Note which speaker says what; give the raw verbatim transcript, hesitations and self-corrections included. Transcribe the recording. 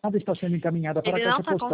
Speaker 1: chamada está sendo encaminhada para
Speaker 2: Ele
Speaker 1: a
Speaker 2: não
Speaker 1: caixa
Speaker 2: está
Speaker 1: postal.